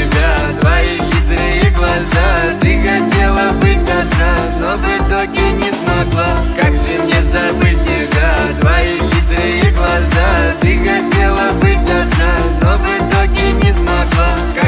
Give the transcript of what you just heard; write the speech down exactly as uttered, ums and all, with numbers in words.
тебя, твои хитрые глаза. Ты хотела быть одна, но в итоге не смогла. Как же мне забыть тебя, твои хитрые глаза. Ты хотела быть одна, но в итоге не смогла.